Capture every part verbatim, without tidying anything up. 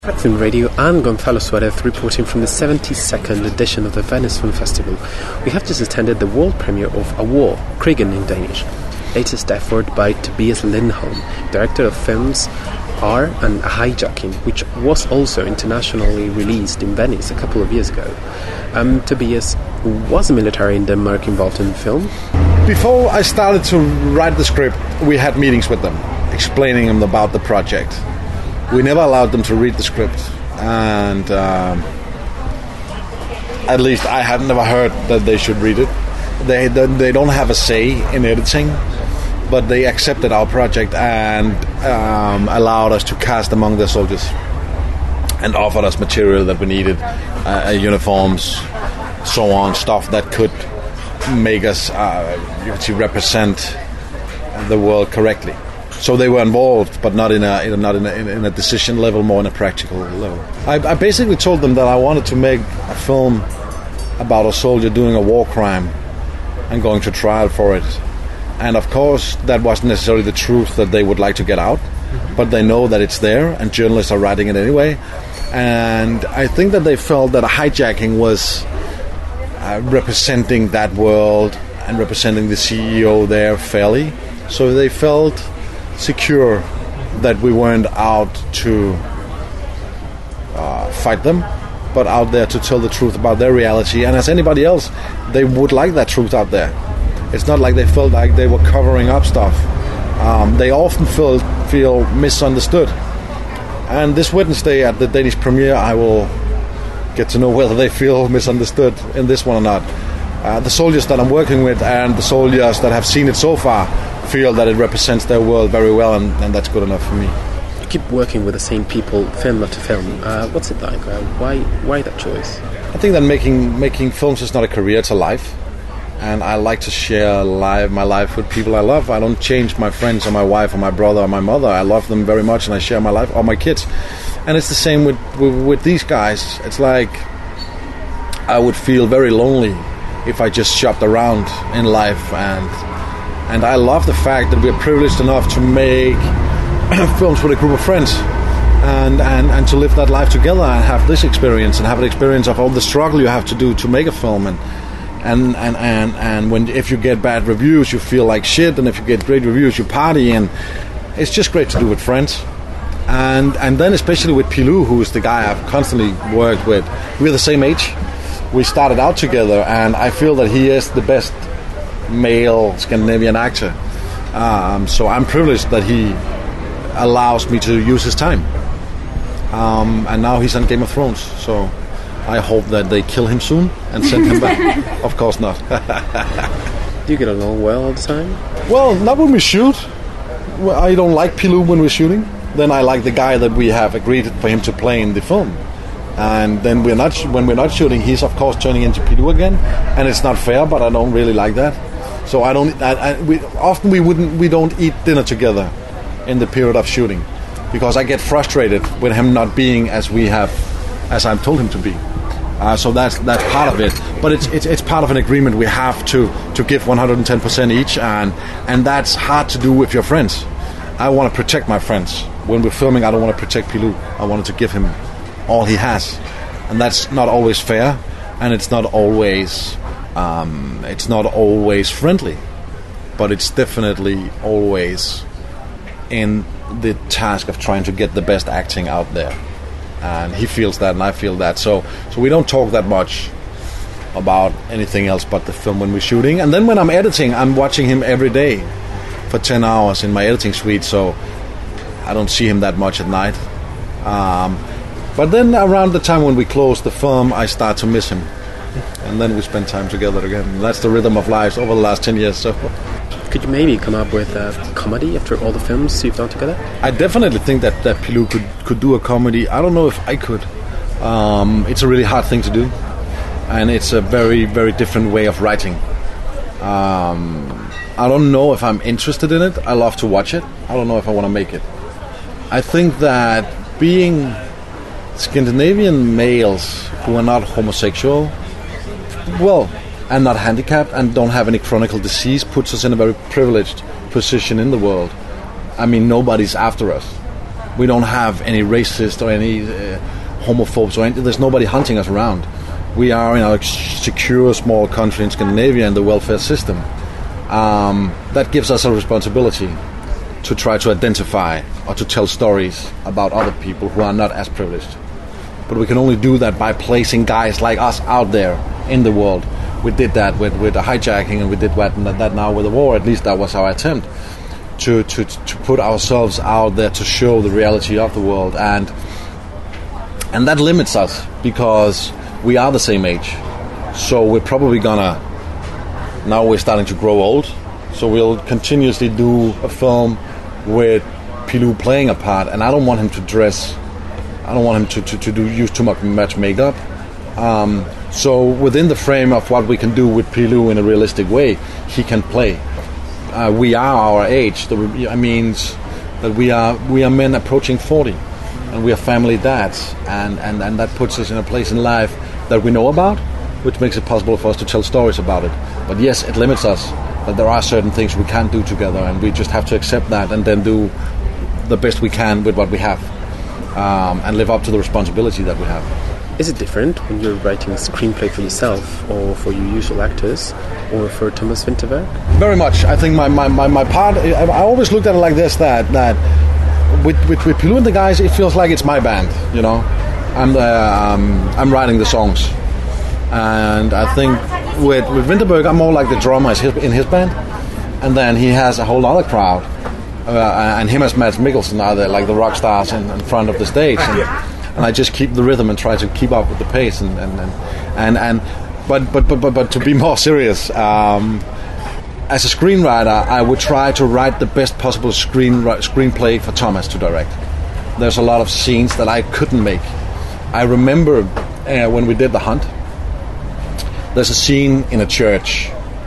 Film Radio, I'm Gonzalo Suarez reporting from the seventy-second edition of the Venice Film Festival. We have just attended the world premiere of A War, Krigen in Danish, latest effort by Tobias Lindholm, director of films R and Hijacking, which was also internationally released in Venice a couple of years ago. Um, Tobias, was a military in Denmark involved in the film? Before I started to write the script, we had meetings with them, explaining them about the project. We never allowed them to read the script, and um, at least I had never heard that they should read it. They they don't have a say in editing, but they accepted our project and um, allowed us to cast among the soldiers and offered us material that we needed, uh, uniforms, so on, stuff that could make us uh, you could see, represent the world correctly. So they were involved, but not in a, in a not in a, in a decision level, more in a practical level. I, I basically told them that I wanted to make a film about a soldier doing a war crime and going to trial for it. And of course, that wasn't necessarily the truth that they would like to get out, mm-hmm. but they know that it's there, and journalists are writing it anyway. And I think that they felt that Hijacking was uh, representing that world and representing the C E O there fairly. So they felt secure that we weren't out to uh, fight them, but out there to tell the truth about their reality. And as anybody else, they would like that truth out there. It's not like they felt like they were covering up stuff. Um, they often feel, feel misunderstood. And this Wednesday at the Danish premiere, I will get to know whether they feel misunderstood in this one or not. Uh, the soldiers that I'm working with and the soldiers that have seen it so far feel that it represents their world very well, and, and that's good enough for me. You keep working with the same people, film after film. Uh, what's it like? Uh, why why that choice? I think that making making films is not a career, it's a life. And I like to share live, my life with people I love. I don't change my friends or my wife or my brother or my mother. I love them very much, and I share my life, or my kids. And it's the same with, with, with these guys. It's like I would feel very lonely if I just shopped around in life, and and I love the fact that we're privileged enough to make films with a group of friends and, and, and to live that life together and have this experience and have an experience of all the struggle you have to do to make a film, and and, and, and, and when if you get bad reviews you feel like shit, and if you get great reviews you party, and it's just great to do with friends. And and then especially with Pilou, who is the guy I've constantly worked with, we're the same age. We started out together, and I feel that he is the best male Scandinavian actor. Um, so I'm privileged that he allows me to use his time. Um, and now he's on Game of Thrones, so I hope that they kill him soon and send him back. Of course not. Do you get along well all the time? Well, not when we shoot. I don't like Pilou when we're shooting. Then I like the guy that we have agreed for him to play in the film. And then we're not when we're not shooting, he's of course turning into Pilou again, and it's not fair. But I don't really like that. So I don't. I, I, we, often we wouldn't. We don't eat dinner together in the period of shooting, because I get frustrated with him not being as we have, as I'm told him to be. Uh, so that's that's part of it. But it's it's it's part of an agreement we have to to give one hundred ten percent each, and and that's hard to do with your friends. I want to protect my friends. When we're filming, I don't want to protect Pilou. I wanted to give him all he has, and that's not always fair, and it's not always um, it's not always friendly, but it's definitely always in the task of trying to get the best acting out there, and he feels that, and I feel that. So, so we don't talk that much about anything else but the film when we're shooting, and then when I'm editing, I'm watching him every day for ten hours in my editing suite. So I don't see him that much at night. Um, But then around the time when we close the film, I start to miss him. And then we spend time together again. And that's the rhythm of life over the last ten years. So, could you maybe come up with a comedy after all the films you've done together? I definitely think that, that Pilou could, could do a comedy. I don't know if I could. Um, it's a really hard thing to do. And it's a very, very different way of writing. Um, I don't know if I'm interested in it. I love to watch it. I don't know if I want to make it. I think that being Scandinavian males who are not homosexual, well, and not handicapped and don't have any chronic disease, puts us in a very privileged position in the world. I mean, nobody's after us. We don't have any racist or any uh, homophobes or anything. There's nobody hunting us around. We are in a secure small country in Scandinavia in the welfare system. Um, that gives us a responsibility to try to identify or to tell stories about other people who are not as privileged. But we can only do that by placing guys like us out there in the world. We did that with, with the hijacking, and we did that, that now with the war. At least that was our attempt to, to, to put ourselves out there to show the reality of the world. And, and that limits us because we are the same age. So we're probably gonna, now we're starting to grow old, so we'll continuously do a film with Pilou playing a part, and I don't want him to dress, I don't want him to, to, to do use too much, much makeup. Um, so within the frame of what we can do with Pilou in a realistic way, he can play. Uh, we are our age. That means that we are we are men approaching forty, and we are family dads, and, and, and that puts us in a place in life that we know about, which makes it possible for us to tell stories about it. But yes, it limits us, that there are certain things we can't do together, and we just have to accept that and then do the best we can with what we have, um, and live up to the responsibility that we have. Is it different when you're writing a screenplay for yourself or for your usual actors or for Thomas Vinterberg? Very much. I think my, my, my, my part, I, I always looked at it like this, that that with, with, with Pilou and the guys, it feels like it's my band, you know. I'm the, um, I'm writing the songs. And I think with, with Vinterberg, I'm more like the drummer in his band. And then he has a whole other crowd. Uh, and him as Mads Mikkelsen are the, like the rock stars in, in front of the stage. And, and I just keep the rhythm and try to keep up with the pace. And and and, and, and but, but, but, but, but to be more serious, um, as a screenwriter, I would try to write the best possible screen screenplay for Thomas to direct. There's a lot of scenes that I couldn't make. I remember uh, when we did The Hunt, there's a scene in a church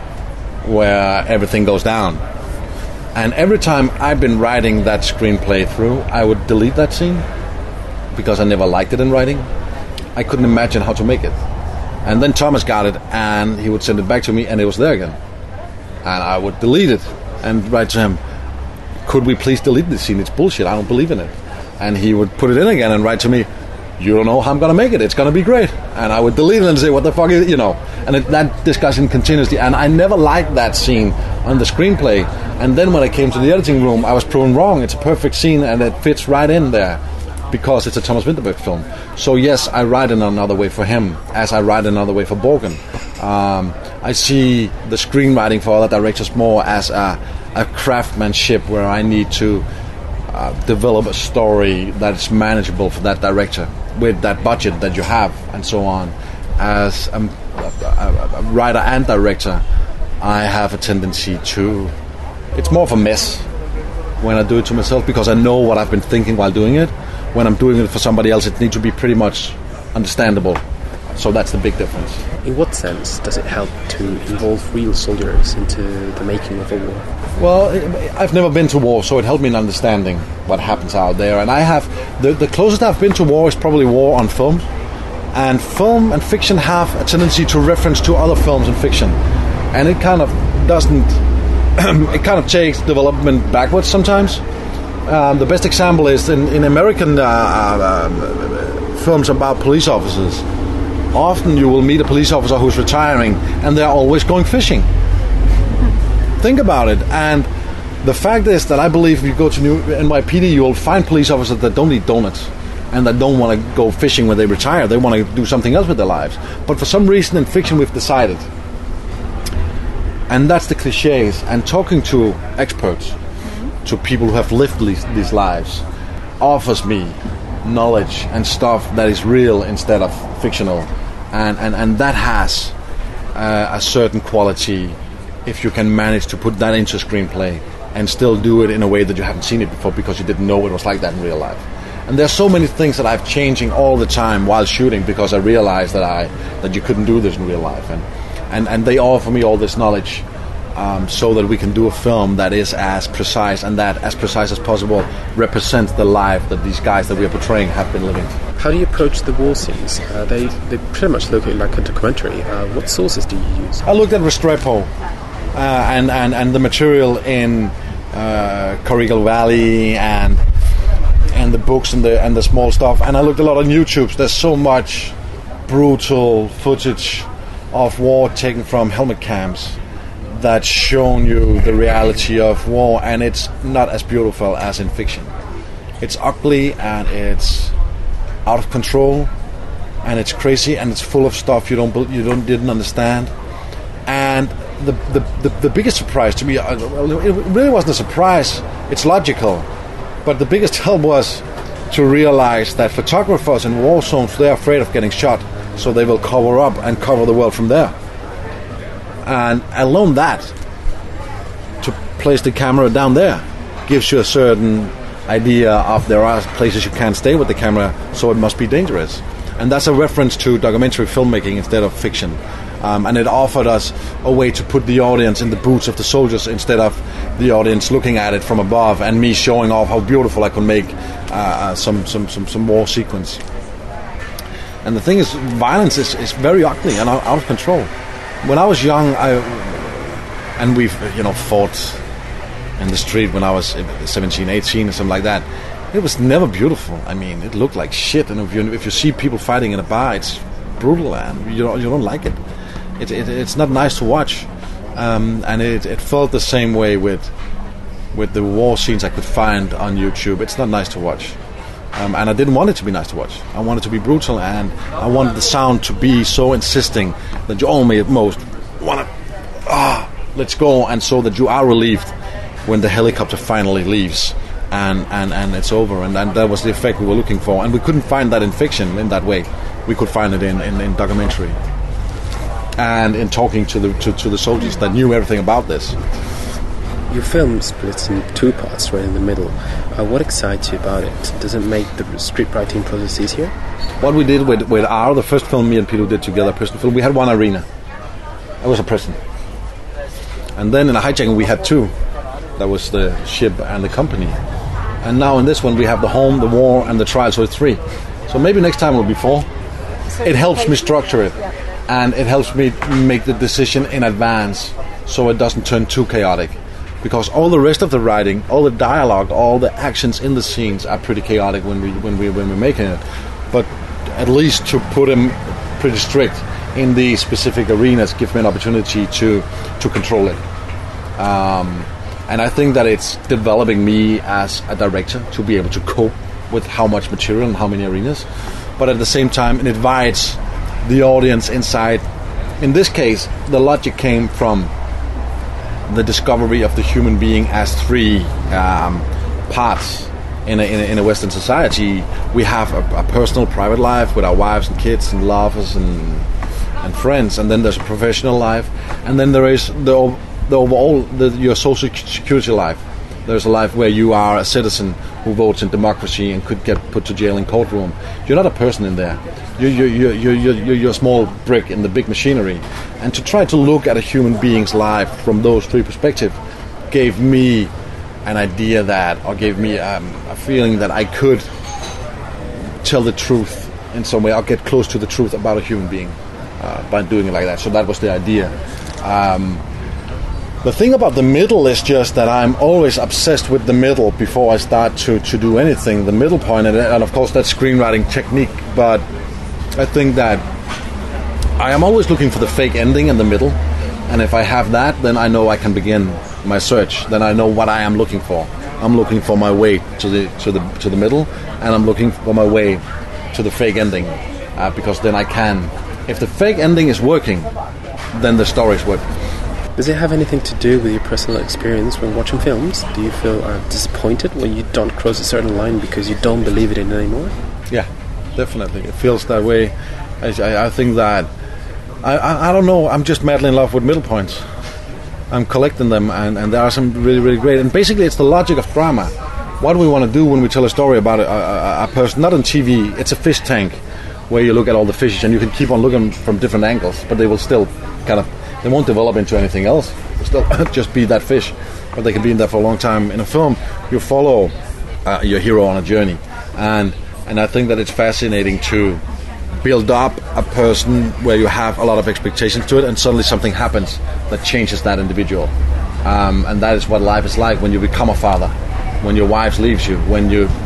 where everything goes down. And every time I've been writing that screenplay through, I would delete that scene because I never liked it in writing. I couldn't imagine how to make it. And then Thomas got it, and he would send it back to me, and it was there again. And I would delete it and write to him, could we please delete this scene? It's bullshit. I don't believe in it. And he would put it in again and write to me, you don't know how I'm going to make it. It's going to be great. And I would delete it and say, what the fuck is it? You know. And it, that discussion continuously. And I never liked that scene on the screenplay. And then when I came to the editing room, I was proven wrong. It's a perfect scene, and it fits right in there because it's a Thomas Vinterberg film. So yes, I write in another way for him, as I write another way for Borgen. Um, I see the screenwriting for other directors more as a, a craftsmanship where I need to uh, develop a story that's manageable for that director with that budget that you have and so on. As a, a, a writer and director, I have a tendency to... It's more of a mess when I do it to myself because I know what I've been thinking while doing it. When I'm doing it for somebody else, it needs to be pretty much understandable. So that's the big difference. In what sense does it help to involve real soldiers into the making of a war? Well, I've never been to war, so it helped me in understanding what happens out there. And I have... The, the closest I've been to war is probably war on film. And film and fiction have a tendency to reference to other films and fiction. And it kind of doesn't... it kind of takes development backwards sometimes. Um, the best example is in, in American uh, uh, films about police officers. Often you will meet a police officer who's retiring and they're always going fishing. Think about it. And the fact is that I believe if you go to New N Y P D, you'll find police officers that don't eat donuts and that don't want to go fishing when they retire. They want to do something else with their lives. But for some reason in fiction we've decided. And that's the cliches. And talking to experts, to people who have lived these, these lives, offers me knowledge and stuff that is real instead of fictional. And, and, and that has uh, a certain quality if you can manage to put that into a screenplay and still do it in a way that you haven't seen it before because you didn't know it was like that in real life. And there's so many things that I've changing all the time while shooting because I realized that I that you couldn't do this in real life. And and, and they offer me all this knowledge um, so that we can do a film that is as precise and that as precise as possible represents the life that these guys that we are portraying have been living. How do you approach the war scenes? Uh, they, they pretty much look like a documentary. Uh, what sources do you use? I looked at Restrepo uh, and, and, and the material in uh, Corrigal Valley and and the books and the and the small stuff. And I looked a lot on YouTube. There's so much brutal footage of war taken from helmet cams that's shown you the reality of war, and it's not as beautiful as in fiction. It's ugly and it's out of control, and it's crazy, and it's full of stuff you don't you don't didn't understand. And the the, the, the biggest surprise to me, uh, it really wasn't a surprise. It's logical, but the biggest help was to realize that photographers in war zones, they're afraid of getting shot, so they will cover up and cover the world from there. And alone that, to place the camera down there, gives you a certain idea of there are places you can't stay with the camera, so it must be dangerous. And that's a reference to documentary filmmaking instead of fiction. Um, and it offered us a way to put the audience in the boots of the soldiers instead of the audience looking at it from above and me showing off how beautiful I could make uh, some, some, some, some war sequence. And the thing is, violence is, is very ugly and out, out of control. When I was young, I, and we've you know fought in the street when I was seventeen, eighteen or something like that, it was never beautiful. I mean, it looked like shit. And if you if you see people fighting in a bar, it's brutal and you don't, you don't like it. It, it. It's not nice to watch. Um, and it, it felt the same way with with the war scenes I could find on YouTube. It's not nice to watch. Um, and I didn't want it to be nice to watch. I wanted it to be brutal, and I wanted the sound to be so insisting that you almost want to, ah, let's go, and so that you are relieved when the helicopter finally leaves and, and, and it's over. And, and that was the effect we were looking for. And we couldn't find that in fiction in that way. We could find it in, in, in documentary. And in talking to the to, to the soldiers that knew everything about this. Your film splits in two parts right in the middle. Uh, what excites you about it? Does it make the scriptwriting process easier? What we did with, with R, the first film me and Peter did together, prison film, we had one arena. It was a prison. And then in a hijacking we had two. That was the ship and the company. And now in this one we have the home, the war, and the trial, so it's three. So maybe next time it'll be four. It helps me structure it. And it helps me make the decision in advance so it doesn't turn too chaotic. Because all the rest of the writing, all the dialogue, all the actions in the scenes are pretty chaotic when we when we when we're making it. But at least to put them pretty strict in these specific arenas gives me an opportunity to to control it. Um, and I think that it's developing me as a director to be able to cope with how much material and how many arenas. But at the same time, it invites the audience inside. In this case, the logic came from the discovery of the human being as three um, parts in a, in, a, in a Western society. We have a, a personal, private life with our wives and kids and lovers and and friends, and then there's a professional life, and then there is the the overall the, your social security life. There's a life where you are a citizen who votes in democracy and could get put to jail in courtroom. You're not a person in there. You're, you're, you're, you're, you're, you're a small brick in the big machinery. And to try to look at a human being's life from those three perspectives gave me an idea that, or gave me um, a feeling that I could tell the truth in some way, or get close to the truth about a human being uh, by doing it like that. So that was the idea. Um, The thing about the middle is just that I'm always obsessed with the middle before I start to, to do anything, the middle point, and, and of course that's screenwriting technique, but I think that I am always looking for the fake ending in the middle, and if I have that, then I know I can begin my search, then I know what I am looking for. I'm looking for my way to the to the to the middle, and I'm looking for my way to the fake ending, uh, because then I can, if the fake ending is working, then the stories work. Does it have anything to do with your personal experience when watching films? Do you feel uh, disappointed when you don't cross a certain line because you don't believe it in anymore? Yeah, definitely. It feels that way. I, I, I think that... I, I, I don't know, I'm just madly in love with middle points. I'm collecting them, and, and there are some really, really great. And basically it's the logic of drama. What do we want to do when we tell a story about a, a, a person? Not on T V, it's a fish tank, where you look at all the fishes and you can keep on looking from different angles, but they will still kind of... They won't develop into anything else. They'll still just be that fish, but they can be in there for a long time. In a film, you follow uh, your hero on a journey, and and I think that it's fascinating to build up a person where you have a lot of expectations to it, and suddenly something happens that changes that individual, um, and that is what life is like when you become a father, when your wife leaves you, when you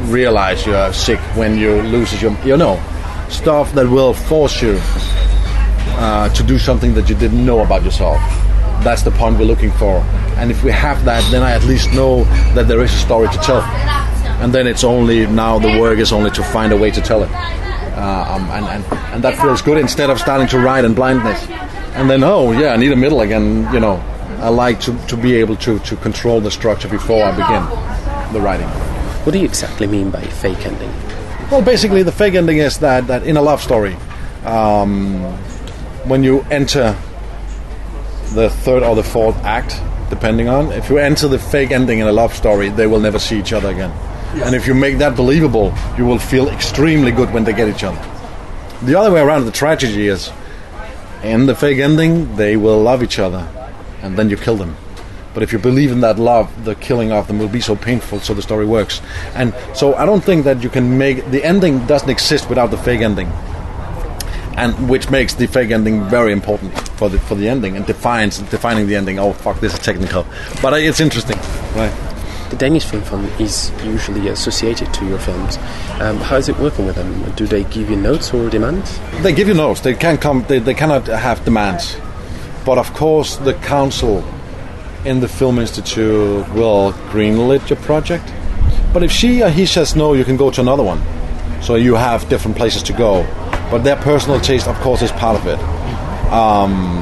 realize you're sick, when you lose your, you know, stuff that will force you uh, to do something that you didn't know about yourself. That's the point we're looking for. And if we have that, then I at least know that there is a story to tell. And then it's only, now the work is only to find a way to tell it. Uh, um, and, and, and that feels good, instead of starting to write in blindness. And then, oh, yeah, I need a middle again, you know. I like to, to be able to, to control the structure before I begin the writing. What do you exactly mean by fake ending? Well, basically, the fake ending is that, that in a love story, um, when you enter the third or the fourth act, depending on, if you enter the fake ending in a love story, they will never see each other again. Yes. And if you make that believable, you will feel extremely good when they get each other. The other way around, the tragedy is, in the fake ending, they will love each other, and then you kill them. But if you believe in that love, the killing of them will be so painful, so the story works. And so I don't think that you can make... The ending doesn't exist without the fake ending. And which makes the fake ending very important for the for the ending, and defines defining the ending. Oh, fuck, this is technical. But it's interesting, right? The Danish Film Fund is usually associated to your films. Um, how is it working with them? Do they give you notes or demands? They give you notes. They can't come. They, they cannot have demands. But of course, the council in the Film Institute will greenlit your project. But if she or he says no, you can go to another one. So you have different places to go. But their personal taste, of course, is part of it. Um,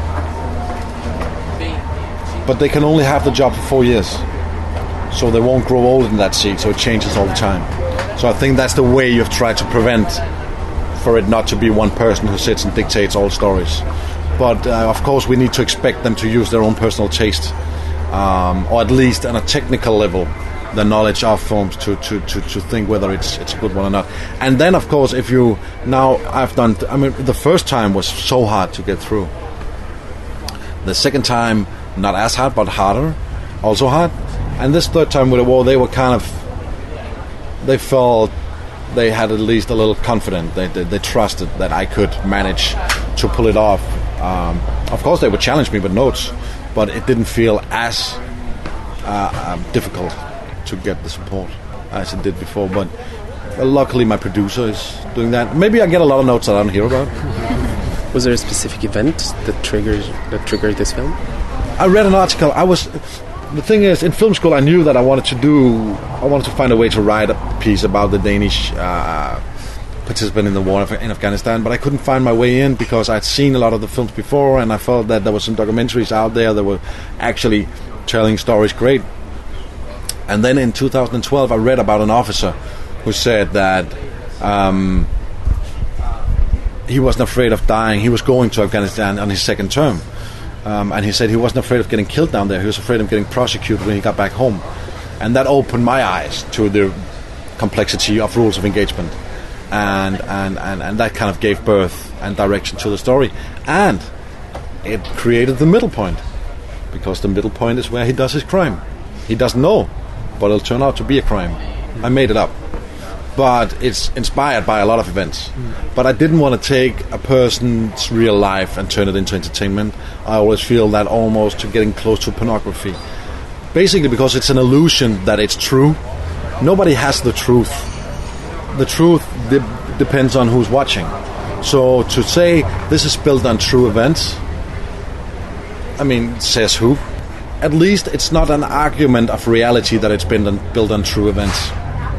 but they can only have the job for four years. So they won't grow old in that seat, so it changes all the time. So I think that's the way you've tried to prevent for it not to be one person who sits and dictates all stories. But uh, of course we need to expect them to use their own personal taste, um, or at least on a technical level, the knowledge of films to, to, to, to think whether it's it's a good one or not. And then of course if you, now I've done, I mean the first time was so hard to get through. The second time not as hard but harder, also hard. And this third time with the war, they were kind of, they felt they had at least a little confidence. They, they, they trusted that I could manage to pull it off. Um, of course, they would challenge me with notes, but it didn't feel as uh, um, difficult to get the support as it did before. But uh, luckily, my producer is doing that. Maybe I get a lot of notes that I don't hear about. Was there a specific event that triggered that triggered this film? I read an article. I was. The thing is, in film school, I knew that I wanted to do. I wanted to find a way to write a piece about the Danish uh, participant in the war in Afghanistan, but I couldn't find my way in because I'd seen a lot of the films before, and I felt that there were some documentaries out there that were actually telling stories great. And then in two thousand twelve, I read about an officer who said that um, he wasn't afraid of dying. He was going to Afghanistan on his second term. Um, and he said he wasn't afraid of getting killed down there. He was afraid of getting prosecuted when he got back home. And that opened my eyes to the complexity of rules of engagement. And, and, and, and that kind of gave birth and direction to the story. And it created the middle point. Because the middle point is where he does his crime. He doesn't know, but it'll turn out to be a crime. I made it up. But it's inspired by a lot of events. Mm. But I didn't want to take a person's real life and turn it into entertainment. I always feel that almost to getting close to pornography. Basically because it's an illusion that it's true. Nobody has the truth. The truth de- depends on who's watching. So to say this is built on true events, I mean, says who? At least it's not an argument of reality that it's been on, built on true events.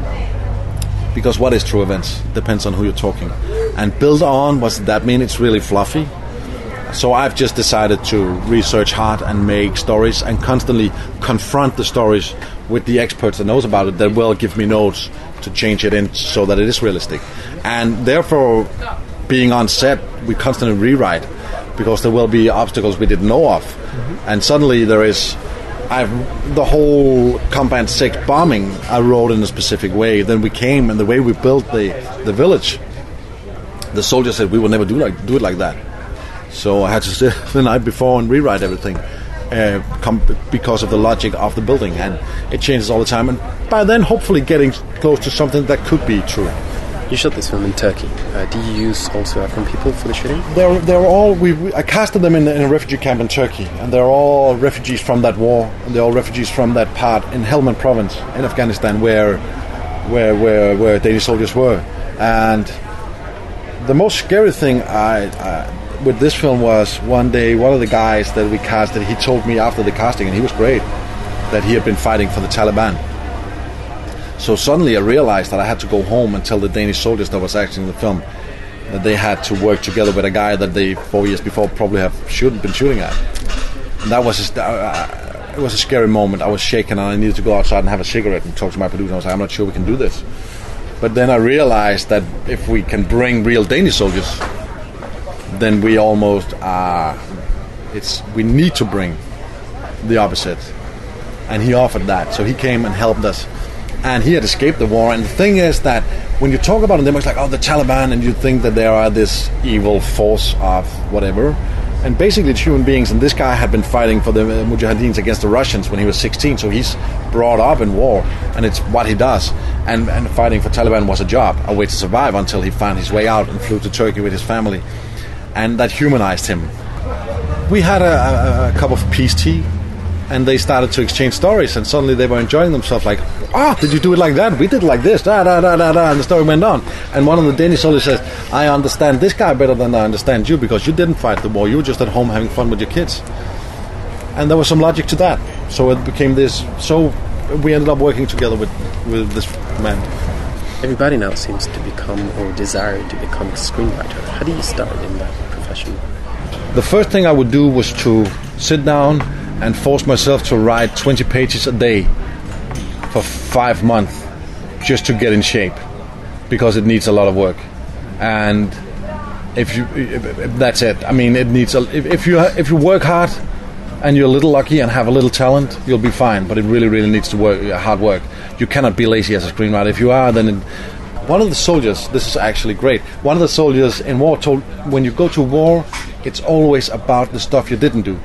Because what is true events? Depends on who you're talking. And build on, what does that mean? It's really fluffy. So I've just decided to research hard and make stories and constantly confront the stories with the experts that knows about it that will give me notes to change it in so that it is realistic. And therefore, being on set, we constantly rewrite because there will be obstacles we didn't know of. Mm-hmm. And suddenly there is... I've, the whole Combat six bombing I wrote in a specific way. Then we came, and the way we built the, the village, the soldiers said we will never do like do it like that. So I had to sit the night before and rewrite everything uh, com- because of the logic of the building, and it changes all the time. And by then, hopefully, getting close to something that could be true. You shot this film in Turkey. Uh, do you use also Afghan people for the shooting? They're they're all we, we I casted them in, in a refugee camp in Turkey, and they're all refugees from that war. And they're all refugees from that part in Helmand province in Afghanistan, where where where where Danish soldiers were. And the most scary thing I, I with this film was one day one of the guys that we casted, he told me after the casting, and he was great, that he had been fighting for the Taliban. So suddenly I realized that I had to go home and tell the Danish soldiers that was acting in the film that they had to work together with a guy that they four years before probably have shoot, been shooting at. And that was a, uh, it was a scary moment. I was shaken and I needed to go outside and have a cigarette and talk to my producer. I was like, I'm not sure we can do this. But then I realized that if we can bring real Danish soldiers, then we almost are. It's we need to bring the opposite, and he offered that. So he came and helped us, and he had escaped the war. And the thing is that when you talk about them, it's like, oh, the Taliban, and you think that they are this evil force of whatever. And basically it's human beings, and this guy had been fighting for the Mujahideens against the Russians when he was sixteen, so he's brought up in war, and it's what he does. And, and fighting for Taliban was a job, a way to survive until he found his way out and flew to Turkey with his family. And that humanized him. We had a, a, a cup of peace tea, and they started to exchange stories, and suddenly they were enjoying themselves like, ah, oh, did you do it like that? We did it like this, da da da da da, and the story went on. And one of the Danish soldiers says, I understand this guy better than I understand you, because you didn't fight the war, you were just at home having fun with your kids. And there was some logic to that. So it became this, so we ended up working together with, with this man. Everybody now seems to become, or desire to become, a screenwriter. How do you start in that profession? The first thing I would do was to sit down and force myself to write twenty pages a day for five months just to get in shape, because it needs a lot of work. And if you, if, if that's it. I mean, it needs a, if, if you if you work hard and you're a little lucky and have a little talent, you'll be fine. But it really, really needs to work, hard work. You cannot be lazy as a screenwriter. If you are, then it, one of the soldiers, this is actually great. One of the soldiers in war told, when you go to war, it's always about the stuff you didn't do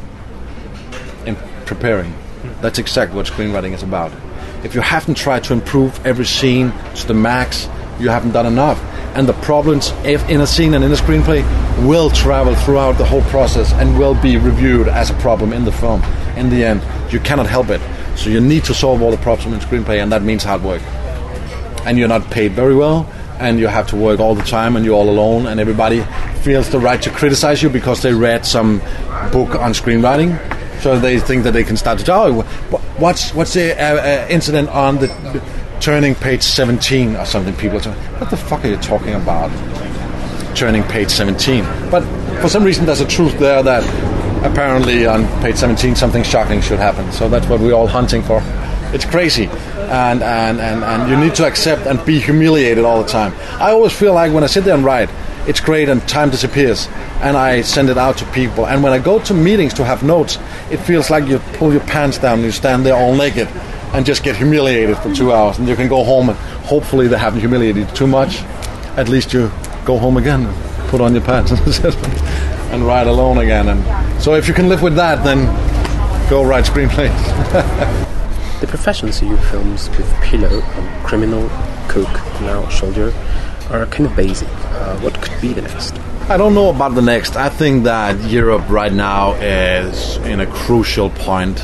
in preparing. That's exactly what screenwriting is about. If you haven't tried to improve every scene to the max, you haven't done enough. And the problems if in a scene and in a screenplay will travel throughout the whole process and will be reviewed as a problem in the film. In the end, you cannot help it. So you need to solve all the problems in screenplay, and that means hard work. And you're not paid very well, and you have to work all the time, and you're all alone, and everybody feels the right to criticize you because they read some book on screenwriting. So they think that they can start to tell, oh, what's what's the uh, uh, incident on the, the turning page seventeen or something? People are saying, what the fuck are you talking about? Turning page seventeen. But for some reason there's a truth there that apparently on page seventeen something shocking should happen. So that's what we're all hunting for. It's crazy. And, and, and, and you need to accept and be humiliated all the time. I always feel like when I sit there and write, it's great and time disappears, and I send it out to people. And when I go to meetings to have notes, it feels like you pull your pants down and you stand there all naked and just get humiliated for two hours, and you can go home and hopefully they haven't humiliated you too much. At least you go home again and put on your pants and write alone again. And so if you can live with that, then go write screenplays. The professions you films with Pillow, um, criminal, cook, now soldier, are kind of basic. Uh, what could be the next? I don't know about the next. I think that Europe right now is in a crucial point.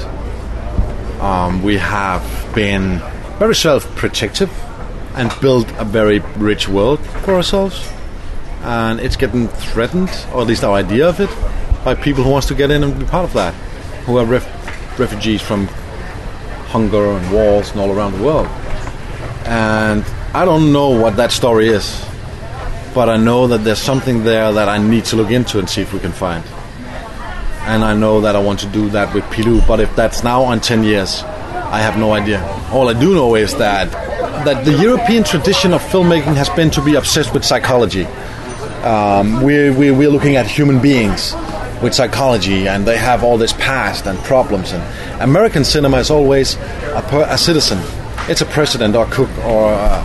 Um, we have been very self-protective and built a very rich world for ourselves. And it's getting threatened, or at least our idea of it, by people who want to get in and be part of that, who are ref- refugees from hunger and wars and all around the world. And I don't know what that story is, but I know that there's something there that I need to look into and see if we can find. And I know that I want to do that with Pilou, but if that's now on ten years, I have no idea. All I do know is that that the European tradition of filmmaking has been to be obsessed with psychology. Um, we're, we're, we're looking at human beings with psychology, and they have all this past and problems. And American cinema is always a, per, a citizen. It's a president or a cook or a,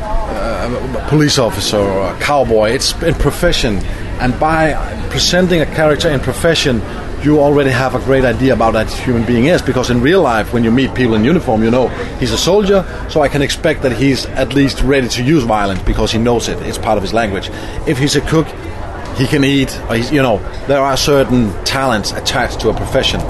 a police officer or a cowboy. It's in profession. And by presenting a character in profession, you already have a great idea about that human being is, because in real life, when you meet people in uniform, you know he's a soldier, so I can expect that he's at least ready to use violence because he knows it. It's part of his language. If he's a cook, he can eat, or he's, you know, there are certain talents attached to a profession.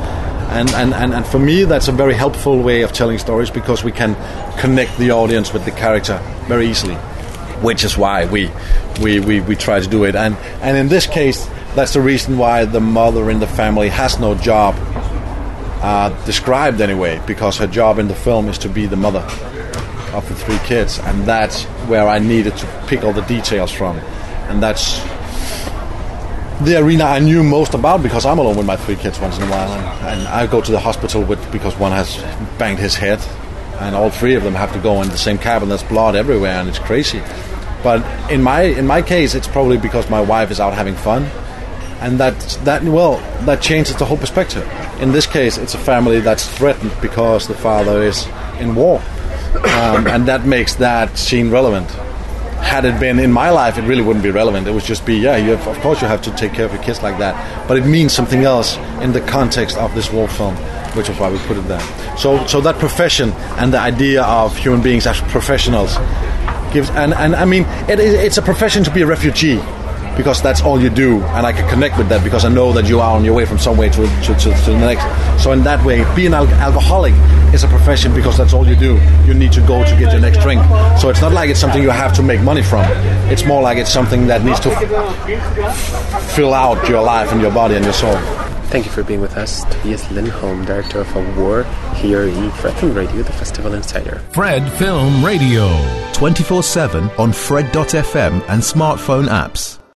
And, and, and, and for me, that's a very helpful way of telling stories because we can connect the audience with the character very easily, which is why we we, we, we try to do it. And, and in this case, that's the reason why the mother in the family has no job uh, described anyway, because her job in the film is to be the mother of the three kids. And that's where I needed to pick all the details from. And that's the arena I knew most about because I'm alone with my three kids once in a while, and, and I go to the hospital with because one has banged his head, and all three of them have to go in the same cabin. There's blood everywhere, and it's crazy. But in my in my case, it's probably because my wife is out having fun, and that that well that changes the whole perspective. In this case, it's a family that's threatened because the father is in war, um, and that makes that scene relevant. Had it been in my life, it really wouldn't be relevant. It would just be, yeah, you have, of course you have to take care of your kids like that. But it means something else in the context of this war film, which is why we put it there. So so that profession and the idea of human beings as professionals gives... And, and I mean, it, it's a profession to be a refugee, because that's all you do. And I can connect with that because I know that you are on your way from somewhere to, to, to, to the next. So in that way, being an al- alcoholic is a profession because that's all you do. You need to go to get your next drink. So it's not like it's something you have to make money from. It's more like it's something that needs to f- fill out your life and your body and your soul. Thank you for being with us, Tobias Lindholm, director of A War, here in Fred Film Radio, the Festival Insider. Fred Film Radio. twenty-four seven on Fred dot f m and smartphone apps.